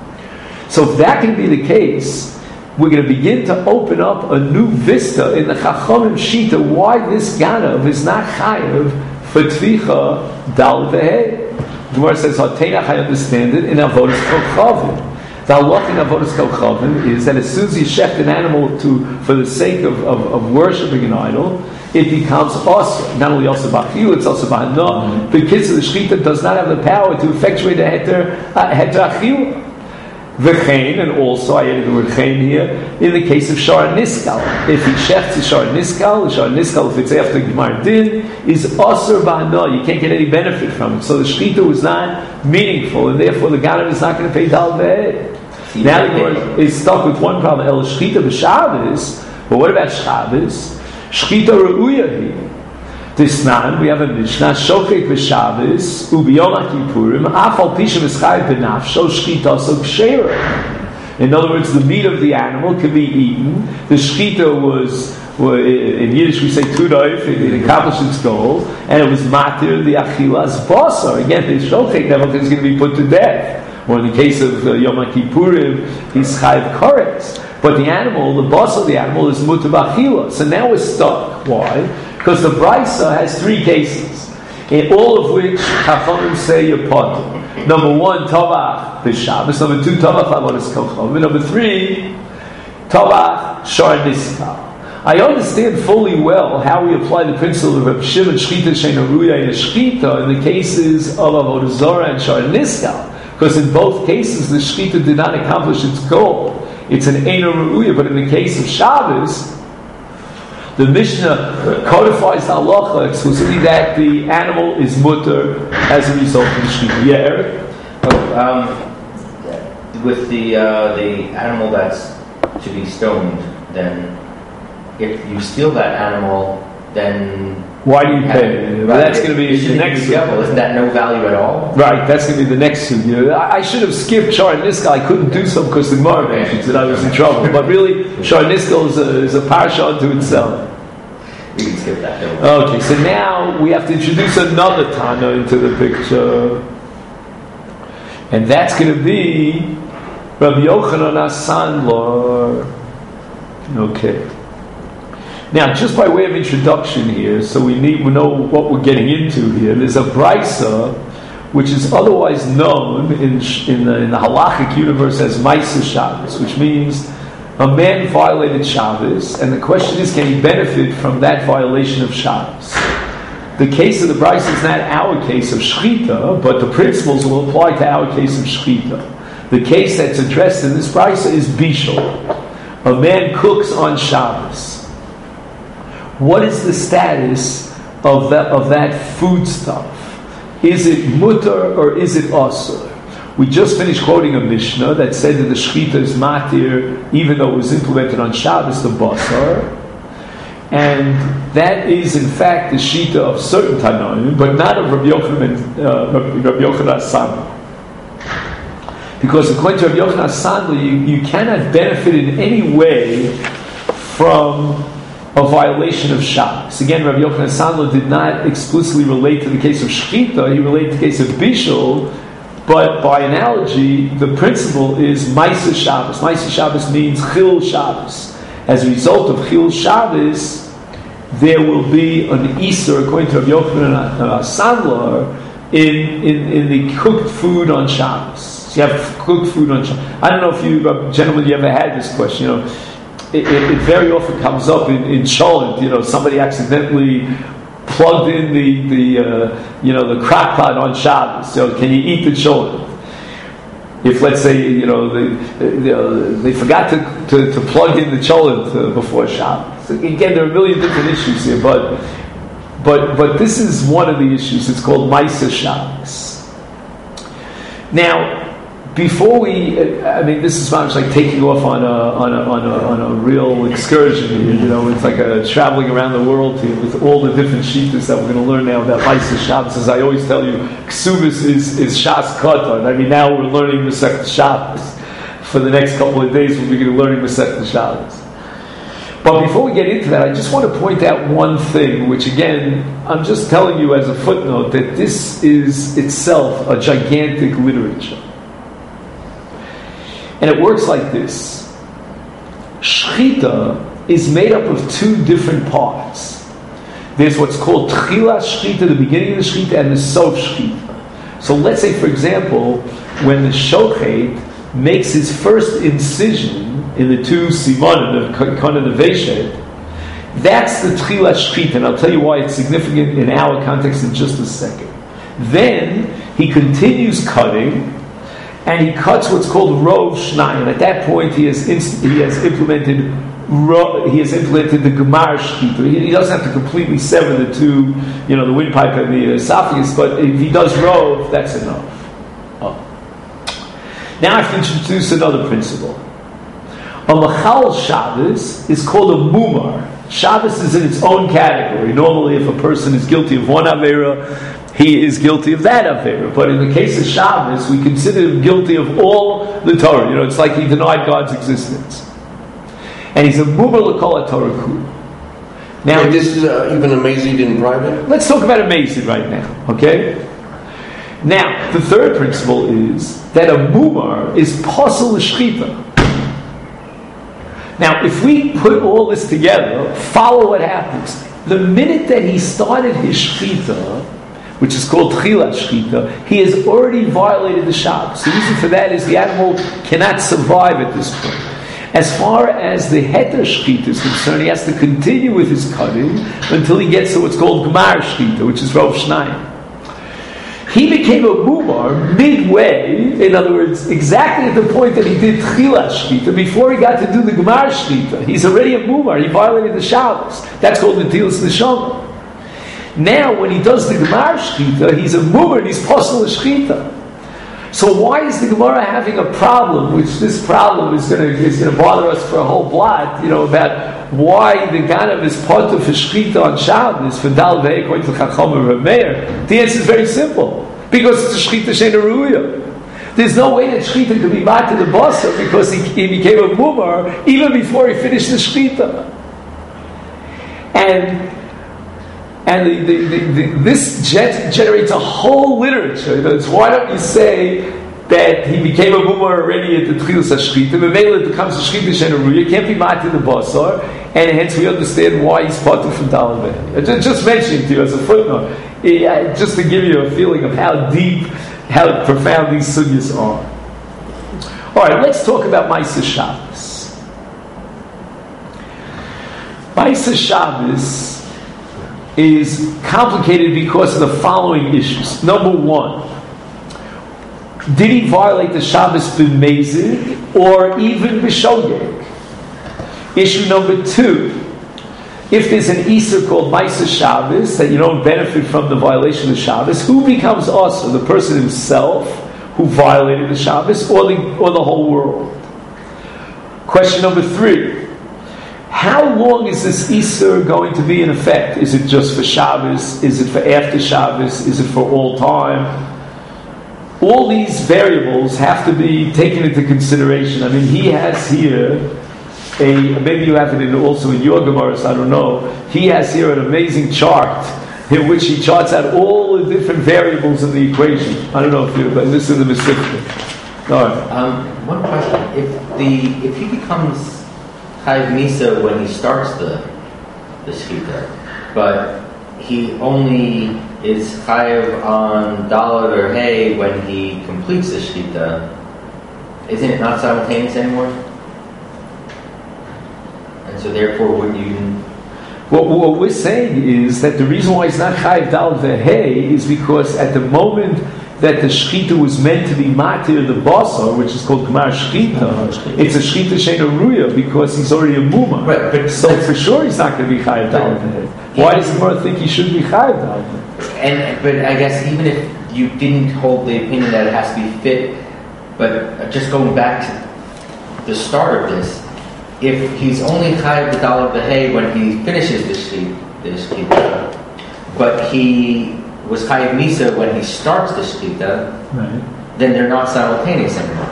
So if that can be the case, we're going to begin to open up a new vista in the Chachamim Shita, why this Ganav is not chayav for Tvicha Dal Vehei. The Gemara says, Hateinach, I understand it, in Avodas Kochavim. The halach in Avodas Kochavim is that as soon as you shecht an animal to, for the sake of, of, of worshipping an idol, it becomes also, not only also Bachiyu, it's also Bahana, because the Shechita does not have the power to effectuate the Heter, uh, Heter Achiyu. V'chein, and also I added the word chein here, in the case of Shar Niskal. If he shechts a Shar Niskal, Shar Niskal, if it's after Gemar Din, is Asur Ba'ana. You can't get any benefit from it. So the Shechita was not meaningful, and therefore the Ganav is not going to pay Dal Ve'eh. Now the Gemara is stuck with one problem. El Shechita b'Shabbos, but what about Shabbos? Shechita Re'uyahi. This time we have a Mishnah, Shochet b'Shabbos, Ubiyom HaKippurim, Afal Pisha V'Schai B'Nafsho, Shchita So B'Sheira. In other words, the meat of the animal can be eaten. The Shchita was, well, in Yiddish we say Tudoif, it accomplished its goal, and it was Matir, the Achilas Basar. Again, the Shochet never is going to be put to death. Or in the case of uh, Yom HaKippurim, he's Chayv Koretz. But the animal, the Basar of the animal is Mutar B'Achila. So now we're stuck. Why? Because the Brisa has three cases, in all of which Chachamim say you're part. Number one, Tavach b'Shabbos. Number two, Tavach Avodas Kochavim. Number three, Tavach Shar Niskal. I understand fully well how we apply the principle of Reb Shimon Shchita Sheina Ruya in a Shchita in the cases of Avodah Zarah and Shar Niskal, because in both cases the Shchita did not accomplish its goal. It's an Eina Ruya, but in the case of Shabbos, the Mishnah codifies the halacha exclusively that the animal is mutter as a result of the shechita. Yeah, Eric?
Oh, um, with the uh, the animal that's to be stoned, then if you steal that animal, then
why do you pay? Well, that's going to be the next.
Double. Isn't that no value at all?
Right, that's going to be the next one. You know, I, I should have skipped Shar Niskal. I couldn't do so because the Gemara mentions that I was in trouble. But really, Shar Niskal is a, is a parsha unto itself.
We can skip that.
Okay, so now we have to introduce another Tana into the picture, and that's going to be Rabbi Yochanan HaSandlar. Okay. Now, just by way of introduction here, so we need we know what we're getting into here. There's a brisa which is otherwise known in in the, in the halachic universe as Ma'aser Shabbos, which means a man violated Shabbos, and the question is, can he benefit from that violation of Shabbos? The case of the Brisa is not our case of Shechita, but the principles will apply to our case of Shechita. The case that's addressed in this Brisa is Bishul. A man cooks on Shabbos. What is the status of that, of that foodstuff? Is it mutter or is it asur? We just finished quoting a Mishnah that said that the Shechita is matir, even though it was implemented on Shabbos, the basar. And that is, in fact, the shita of certain Tanoim, but not of Rabbi Yochanan and uh, Rabbi Yochanan Sandler. Because according to Rabbi Yochanan Sandler, you, you cannot benefit in any way from a violation of Shabbos. Again, Rabbi Yochanan Sandler did not explicitly relate to the case of Shechita, he related to the case of Bishul, but by analogy, the principle is Maisa Shabbos. Maisa Shabbos means Chil Shabbos. As a result of Chil Shabbos, there will be an Isur, according to Rabbi Yochanan uh, Sandler, in, in, in the cooked food on Shabbos. So you have cooked food on Shabbos. I don't know if you, uh, gentlemen, you ever had this question. You know, it, it, it very often comes up in, in Sholem. You know, somebody accidentally plugged in the, the uh, you know, the crock pot on Shabbos. So can you eat the Sholem? If, let's say, you know, they, they, uh, they forgot to, to, to plug in the cholent before Shabbos. Again, there are a million different issues here, but but but this is one of the issues. It's called Maisa Shabbos. Now, before we, I mean, this is much like taking off on a on a on a, on a real excursion here. You know, it's like a traveling around the world here with all the different shittas that we're going to learn now about Maisa Shabbos. As I always tell you, Ksubis is is Shas Katan. I mean, now we're learning Masechet Shabbos. For the next couple of days, we'll be learning Masechet Shabbos. But before we get into that, I just want to point out one thing, which again, I'm just telling you as a footnote that this is itself a gigantic literature. And it works like this. Shechita is made up of two different parts. There's what's called Tchila Shechita, the beginning of the Shechita, and the Sof Shechita. So let's say, for example, when the Shochet makes his first incision in the two Simonim of Kana Neveshet, that's the Tchila Shechita, and I'll tell you why it's significant in our context in just a second. Then he continues cutting, and he cuts what's called Rov Shnayim. At that point, he has inst- he has implemented ro- he has implemented the Gemar Shechita. He, he doesn't have to completely sever the two, you know, the windpipe and the esophagus, but if he does Rov, that's enough. Oh. Now I have to introduce another principle. A Machal Shabbos is called a Mumar. Shabbos is in its own category. Normally, if a person is guilty of one Avera, he is guilty of that Avera. But in the case of Shabbos, we consider him guilty of all the Torah. You know, it's like he denied God's existence. And he's a Mumar L'Kol HaTorah Kula. Now,
and this is uh, even a Mazid in private?
Let's talk about a Mazid right now, okay? Now, the third principle is that a Mumar is Pasal L'Shchita. Now, if we put all this together, follow what happens. The minute that he started his Shechita, which is called Tchila Shechita, he has already violated the Shabbos. The reason for that is the animal cannot survive at this point. As far as the Heter Shechita is concerned, he has to continue with his cutting until he gets to what's called Gemar Shechita, which is Rov Shnayim. He became a Mumar midway, in other words, exactly at the point that he did Tchila Shechita, before he got to do the Gemar Shechita. He's already a Mumar, he violated the Shabbos. That's called the Netilas Neshama. Now, when he does the Gemar Shechita, he's a Mumar, he's Pasal Shechita. So why is the Gemara having a problem, which this problem is going to is going to bother us for a whole blot, you know, about why the Ganav is part of Shechita on Shabbos for Dal Vei according to Chacham and Rav Meir? The answer is very simple. Because it's a Shechita Sheina Ruya. There's no way that Shechita could be mat to the Basar because he, he became a Mumar even before he finished the Shechita. And And the, the, the, the, this jet generates a whole literature. It's, why don't you say that he became a Mumar already at the Tchilas HaShchita, and it becomes a Shechita Sheina Ruya, it can't be mat in the Basar, and hence we understand why he's parted from Dalaveh. Just, just mentioning to you as a footnote, just to give you a feeling of how deep, how profound these sugyas are. All right, let's talk about Maisa Shabbos. Maisa Shabbos is complicated because of the following issues. Number one, did he violate the Shabbos b'mezid or even b'shogeg? Issue number two, if there's an Easter called Maisa Shabbos that you don't benefit from the violation of Shabbos, who becomes also the person himself who violated the Shabbos, or the or the whole world? Question number three: how long is this Easter going to be in effect? Is it just for Shabbos? Is it for after Shabbos? Is it for all time? All these variables have to be taken into consideration. I mean, he has here a, maybe you have it in, also in your Gemaras, I don't know. He has here an amazing chart in which he charts out all the different variables in the equation. I don't know if you, but this is the Mesichta. All right.
Um, one question: If the if he becomes Chayiv Misa when he starts the the shkita, but he only is Chayiv on Dalet or Hay when he completes the shkita, isn't it not simultaneous anymore? And so therefore, would you?
What, what we're saying is that the reason why it's not Chayiv Dalet Hay is because at the moment that the shchita was meant to be matir the basar, which is called Gemar Shchita, it's a shchita sheina ruya because he's already a muma.
Right, but
so for sure he's not going to be chayav dalet hay. Why does the Gemara think he should be chayav dalet hay?
And but I guess even if you didn't hold the opinion that it has to be fit, but just going back to the start of this, if he's only chayav the dalet hay when he finishes the shchita, the shchita, but he was Chayiv Misa when he starts the Shkita, right, then they're not simultaneous anymore.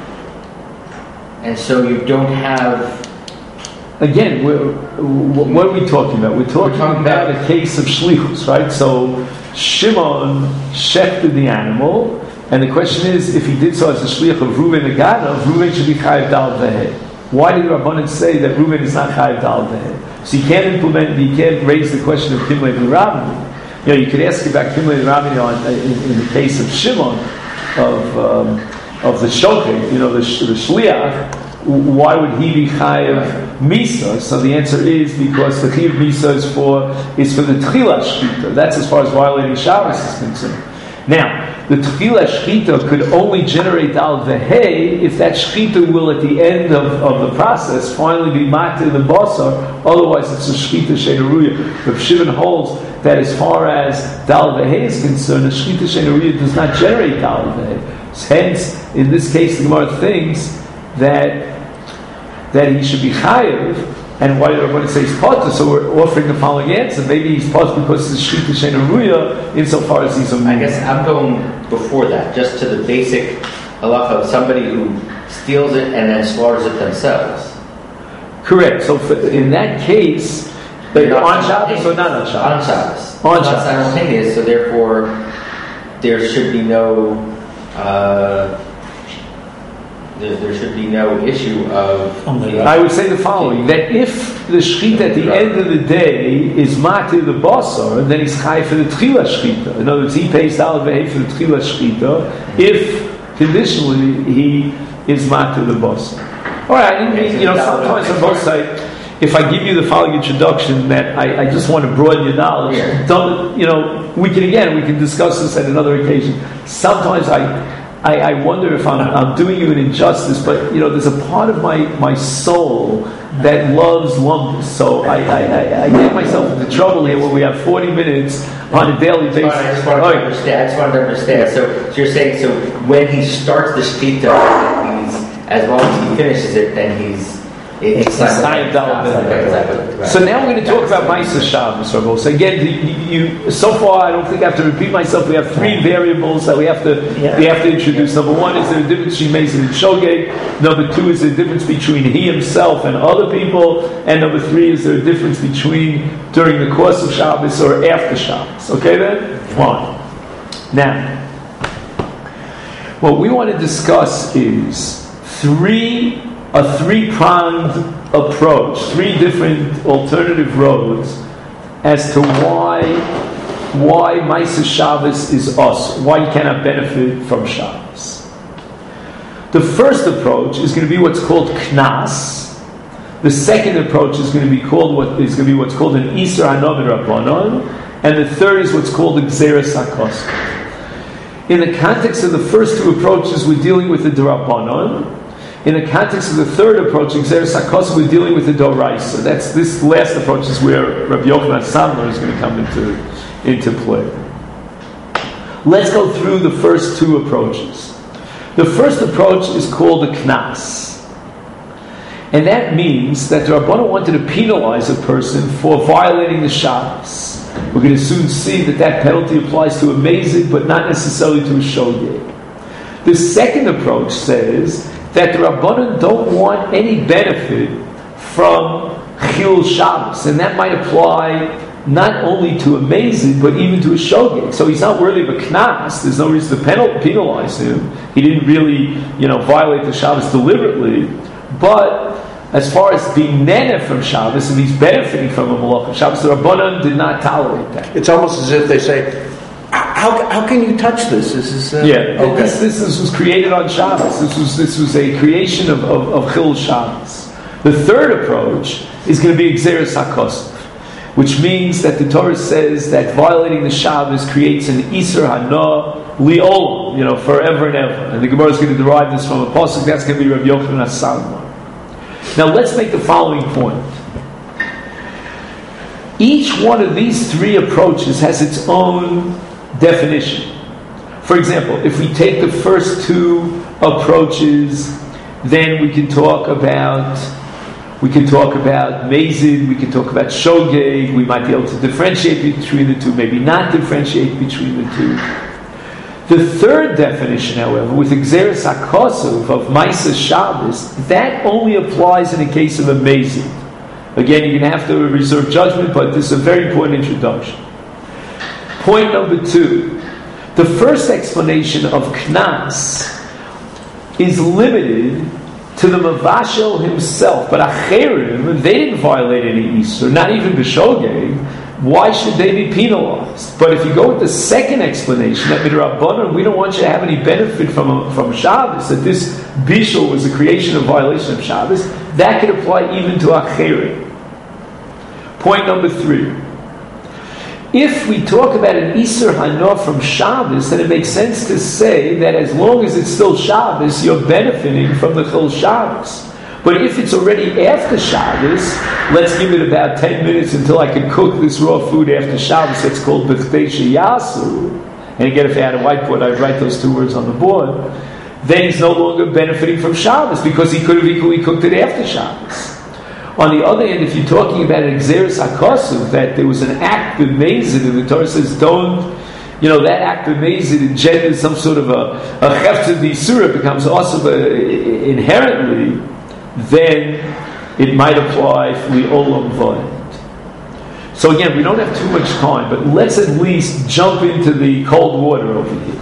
And so you don't have...
Again, we're, what are we talking about? We're talking, we're talking about, about a case of shlichus, right? So Shimon shechted the animal, and the question is, if he did so as a shlich of Reuven the Ganav, Reuven should be Chayiv Dalet V'Hei. Why did Rabbanan say that Reuven is not Chayiv Dalet V'Hei? So you can't implement, you can't raise the question of Kimlei B'Ravim. You know, you could ask about Kimlei B'Ravim in, in the case of Shimon, of um, of the Shochet, you know, the, the Shliach. Why would he be Chayiv Misa? So the answer is because the Chayiv Misa is for is for the Tchila Shchita. That's as far as violating Shabbos is concerned. Now, the Tchila Shchita could only generate Al V'Hei if that Shchita will, at the end of, of the process, finally be matir the basar. Otherwise, it's a Shchita sheina ruya. But Shimon holds that as far as Dal V'Hei is concerned, a Shchita sheina ruya does not generate Dal V'Hei. Hence, in this case, the Gemara thinks that that he should be chayiv, and why did everybody say he's potter? So we're offering the following answer: maybe he's potter because it's shita sheina ruya, insofar as he's a.
I guess I'm going before that, just to the basic halacha of somebody who steals it and then slaughters it themselves.
Correct. So for, in that case, on Shabbos or not on Shabbos?
On Shabbos.
On
it's
Shabbos.
Not simultaneous, so therefore there should be no. Uh, There, there should be no issue of...
I would say the following, that if the shchita at the end of the day is matir the basar, then he's chai for the tchila shchita. In other words, he pays Dal V'Hei for the tchila shchita, if conditionally he is matir the basar. Alright, and you know, sometimes on both sides, if I give you the following introduction that I, I just want to broaden your knowledge, don't, you know, we can again, we can discuss this at another occasion. Sometimes I... I, I wonder if I'm, I'm doing you an injustice, but you know, there's a part of my, my soul that loves lumbus. So I, I, I, I get myself into trouble here when we have forty minutes on a daily basis.
I just wanted to understand. I just wanted to understand. So, so you're saying, so when he starts the shkita, he's as long as he finishes it, then he's it's, it's
like
exactly.
So now we're going to talk about Maisa Shabbos, Rabbi. So again, you, you, so far I don't think I have to repeat myself. We have three variables that we have to yeah. we have to introduce. Number one is there a difference between Mason and Shogeg. Number two is there a difference between he himself and other people. And number three is there a difference between during the course of Shabbos or after Shabbos. Okay then? Fine. Now, what we want to discuss is three a three-pronged approach, three different alternative roads as to why why Maisa Shabbos is us, why you cannot benefit from Shabbos. The first approach is going to be what's called Knas. The second approach is going to be called what is going to be what's called an Isur Hanovid Rabbanon, and the third is what's called Gzeres HaKosov. In the context of the first two approaches, we're dealing with the D'Rabbanon. In the context of the third approach, Gzeres HaKosov, we're dealing with the Doraisa. That's this last approach is where Rabbi Yochanan Sandler is going to come into into play. Let's go through the first two approaches. The first approach is called a Knas. And that means that the Rabbanon wanted to penalize a person for violating the Shabbos. We're going to soon see that that penalty applies to a Mazid, but not necessarily to a Shogeg. The second approach says that the Rabbanon don't want any benefit from Chil Shabbos, and that might apply not only to a Mazid, but even to a Shogeg. So he's not worthy of a Knas. There's no reason to penalize him. He didn't really, you know, violate the Shabbos deliberately. But as far as being nene from Shabbos, and he's benefiting from a malach of Shabbos, the Rabbanon did not tolerate that.
It's almost as if they say, "How how can you touch this? This is uh,
yeah.
Okay.
This, this this was created on Shabbos. This was this was a creation of of, of Chil Shabbos." The third approach is going to be Gzeres HaKosov, which means that the Torah says that violating the Shabbos creates an Isur Hana Li'olam, you know, forever and ever. And the Gemara is going to derive this from a pasuk. That's going to be Rabbi Yochanan Salman. Now let's make the following point. Each one of these three approaches has its own definition. For example, if we take the first two approaches, then we can talk about we can talk about Mazid, we can talk about Shogeg, we might be able to differentiate between the two, maybe not differentiate between the two. The third definition, however, with Gzeres HaKosov of Maisa Shabbos, that only applies in the case of a Mazid. Again, you're going to have to reserve judgment, but this is a very important introduction. Point number two. The first explanation of Knas is limited to the Mavashel himself, but Acherim, they didn't violate any Isur, not even B'Shogeg. Why should they be penalized? But if you go with the second explanation, that Midrabbanan, we don't want you to have any benefit from from Shabbos, that this Bishul was a creation of violation of Shabbos, that could apply even to Acherim. Point number three. If we talk about an Isur Hana from Shabbos, then it makes sense to say that as long as it's still Shabbos, you're benefiting from the Chil Shabbos. But if it's already after Shabbos, let's give it about ten minutes until I can cook this raw food after Shabbos. That's called B'chtei Sheyasu. And again, if I had a whiteboard, I'd write those two words on the board. Then he's no longer benefiting from Shabbos because he could have equally cooked it after Shabbos. On the other hand, if you're talking about an Gzeres HaKosov, that there was an act b'mezid, and the Torah says don't, you know, that act b'mezid engenders some sort of a a cheftzah d'isura, becomes also inherently, then it might apply for the olam vayit. So again, we don't have too much time, but let's at least jump into the cold water over here.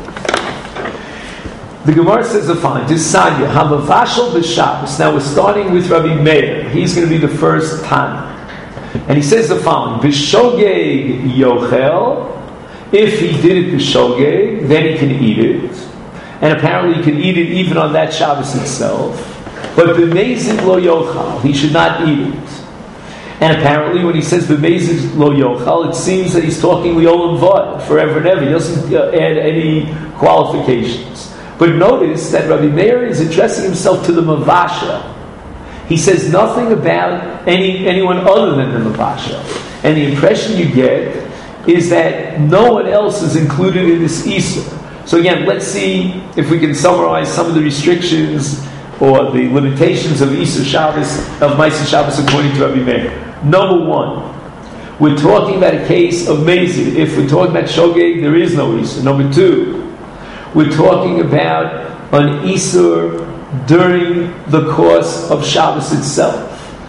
The Gemara says the following: Tisanya hamavashal b'Shabbos. Now we're starting with Rabbi Meir. He's going to be the first Tana, and he says the following: B'Shogeg yochel. If he did it b'Shogeg, then he can eat it, and apparently he can eat it even on that Shabbos itself. But b'Mezid lo yochal, he should not eat it. And apparently, when he says b'Mezid lo yochal, it seems that he's talking li'olam vayit, forever and ever. He doesn't uh, add any qualifications. But notice that Rabbi Meir is addressing himself to the Mavasha. He says nothing about any anyone other than the Mavasha. And the impression you get is that no one else is included in this Isur. So again, let's see if we can summarize some of the restrictions or the limitations of Isur Shabbos, of Maisa Shabbos according to Rabbi Meir. Number one, we're talking about a case of Mezid. If we're talking about Shogeg, there is no Isur. Number two, we're talking about an Isur during the course of Shabbos itself.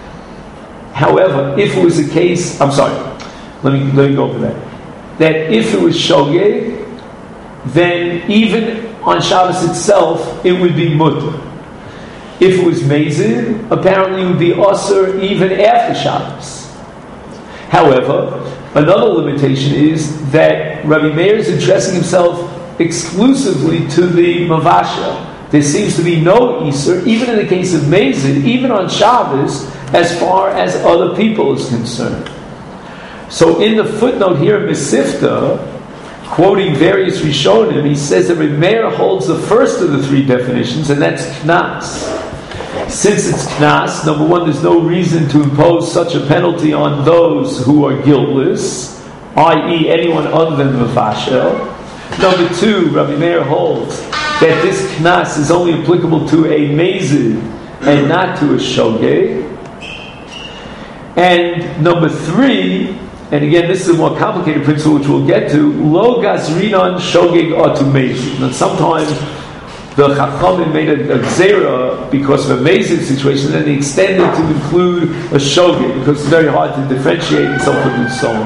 However, if it was a case, I'm sorry, let me let me go over that. That if it was Shogeg, then even on Shabbos itself, it would be mutter. If it was Mezid, apparently it would be Osir even after Shabbos. However, another limitation is that Rabbi Meir is addressing himself exclusively to the Mavasha. There seems to be no Isur, even in the case of Mezid, even on Shabbos, as far as other people is concerned. So in the footnote here in Mesifta, quoting various Rishonim, he says that Reb Meir holds the first of the three definitions, and that's Knas. Since it's Knas, number one, there's no reason to impose such a penalty on those who are guiltless, that is anyone other than Mefashel. Number two, Rabbi Meir holds that this Knas is only applicable to a Mezid and not to a Shogeg. And number three, and again, this is a more complicated principle which we'll get to, Lo Gazrinon Shogeg Atu Mezid. Now sometimes the Chachamim made a, a Gzera because of a Mezid situation, and then they extended to include a Shogeg because it's very hard to differentiate and so forth and so on.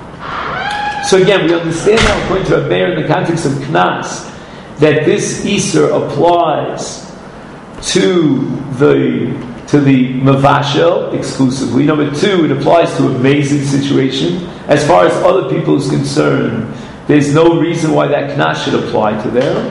So again, we understand now, according to Reb Meir, in the context of Knas, that this Iser applies to the to the Mavashel exclusively. Number two, it applies to a Mezid situation. As far as other people is concerned, there's no reason why that Knas should apply to them.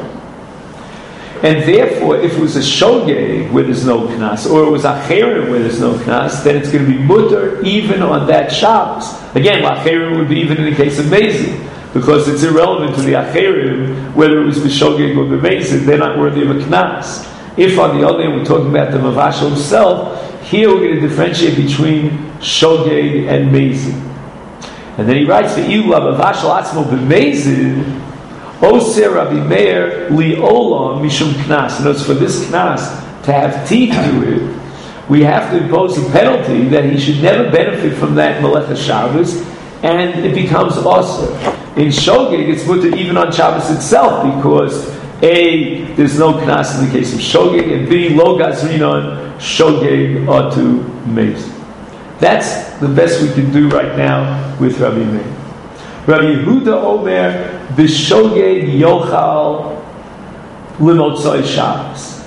And therefore, if it was a Shogeg where there's no Knas, or it was a Acherim where there's no Knas, then it's going to be mutter even on that Shabbos. Again, Acherim would be even in the case of Mezid, because it's irrelevant to the Acherim whether it was B'Shogeg or B'Mezid, they're not worthy of a Knas. If on the other hand we're talking about the Mavashel himself, here we're going to differentiate between Shogeg and Mezid. And then he writes, Ve'ilu Mavashel Atzmo B'Mezid, Oser Rabbi Meir li olam mishum knas. In other words, for this knas to have teeth to it, we have to impose a penalty that he should never benefit from that Melech Shabbos, and it becomes osir. In Shogeg, it's mutter even on Shabbos itself, because A, there's no knas in the case of Shogeg, and B, lo gazrinon Shogeg atu mezid. That's the best we can do right now with Rabbi Meir. Rabbi Yehuda Omer b'Shogeg yochal l'motzai Shabbos.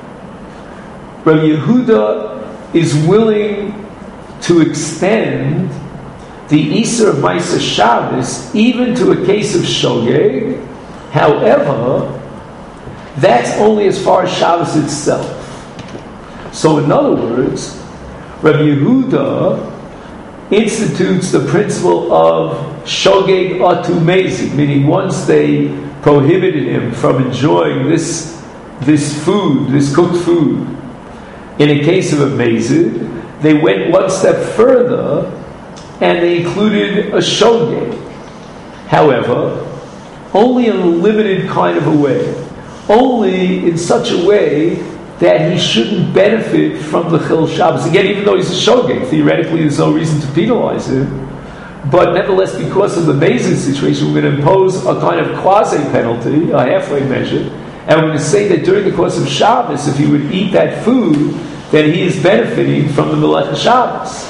Rabbi Yehuda is willing to extend the Iser of Ma'aser Shabbos even to a case of Shogeg. However, that's only as far as Shabbos itself. So in other words, Rabbi Yehuda institutes the principle of Shogeg Atu Mezid, meaning once they prohibited him from enjoying this this food, this cooked food, in a case of a Mezid, they went one step further and they included a Shogeg. However, only in a limited kind of a way. Only in such a way that he shouldn't benefit from the Chil Shabbos. Again, even though he's a Shogeg, theoretically there's no reason to penalize him. But nevertheless, because of the Mezid situation, we're going to impose a kind of quasi-penalty, a halfway measure, and we're going to say that during the course of Shabbos, if he would eat that food, then he is benefiting from the Melech Shabbos.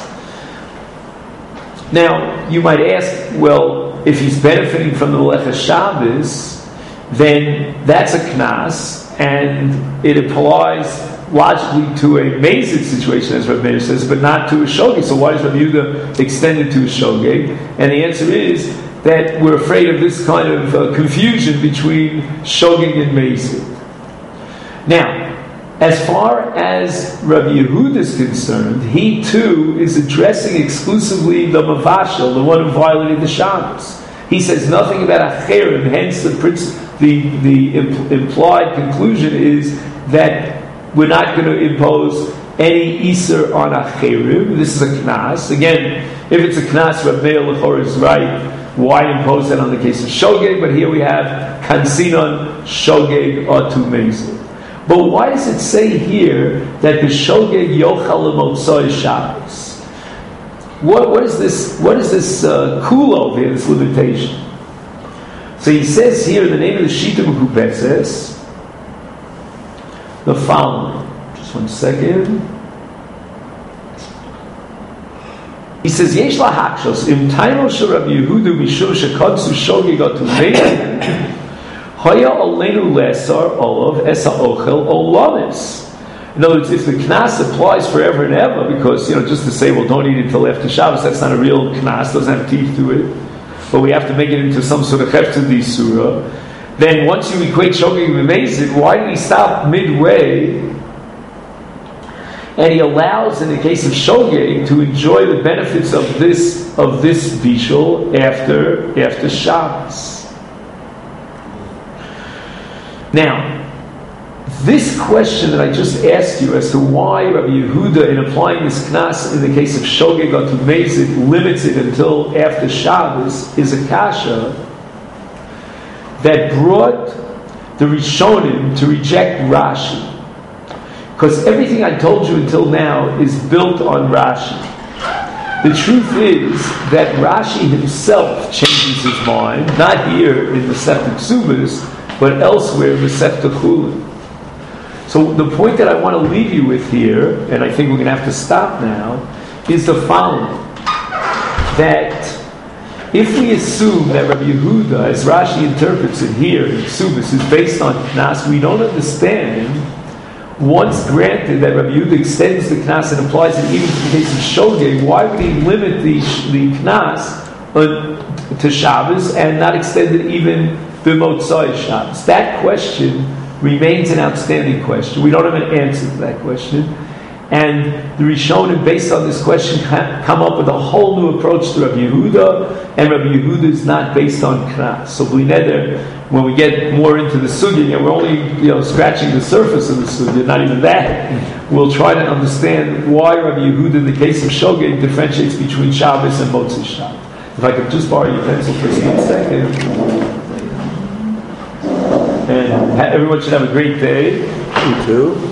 Now, you might ask, well, if he's benefiting from the Melech Shabbos, then that's a Knas, and it applies logically to a Mezid situation, as Rabbi Meir says, but not to a Shogeg. So why does Rabbi Yehuda extend it to a Shogeg? And the answer is that we're afraid of this kind of uh, confusion between Shogeg and Mezid. Now, as far as Rabbi Yehuda is concerned, he too is addressing exclusively the Mavashel, the one who violated the Shabbos. He says nothing about Acherim, hence the, the, the impl- implied conclusion is that we're not going to impose any Iser on Acherim. This is a Knas. Again, if it's a Knas, Rabbi Meir Lechor is right. Why impose that on the case of Shogeg? But here we have Kansinon Shogeg Atu Mezid. But why does it say here that the Shogeg Yochal L'motzai Shabbos? What, what is this? What is this uh, kulo here? This limitation. So he says here in the name of the Shita Mekubetzes the following. Just one second. He says, Yesh lahakshos im taimo shel Rabbi Yehuda mishum shekotzu Shogeg atu mezid haya olenu lesar olav es ha'ochel olamis. In other words, if the Knas applies forever and ever, because, you know, just to say, well, don't eat it until after Shabbos, that's not a real Knas, doesn't have teeth to it, but we have to make it into some sort of Hefta D'Isura, then once you equate Shogeg with Mezid, why did he stop midway and he allows, in the case of shogeg, to enjoy the benefits of this of this bishul after after Shabbos. Now, this question that I just asked you as to why Rabbi Yehuda, in applying this knas in the case of shogeg onto mezid, limits it until after Shabbos, is a kasha that brought the Rishonim to reject Rashi. Because everything I told you until now is built on Rashi. The truth is that Rashi himself changes his mind, not here in the Masechta Ksubos, but elsewhere in the Masechta Chulin. So the point that I want to leave you with here, and I think we're going to have to stop now, is the following. That if we assume that Rabbi Yehuda, as Rashi interprets it here in Ksubos, is based on Knas, we don't understand, once granted that Rabbi Yehuda extends the Knas and applies it even to the case of Shogeg, why would he limit the, the Knas uh, to Shabbos and not extend it even b'motzai Shabbos? That question remains an outstanding question. We don't have an answer to that question. And the Rishonim, based on this question, come up with a whole new approach to Rabbi Yehuda, and Rabbi Yehuda is not based on Knas. So bli neder, when we get more into the sugya, and we're only you know scratching the surface of the sugya, not even that, we'll try to understand why Rabbi Yehuda, in the case of Shogeg, differentiates between Shabbos and Motzei Shabbos. If I could just borrow your pencil for a second. And everyone should have a great day.
You too.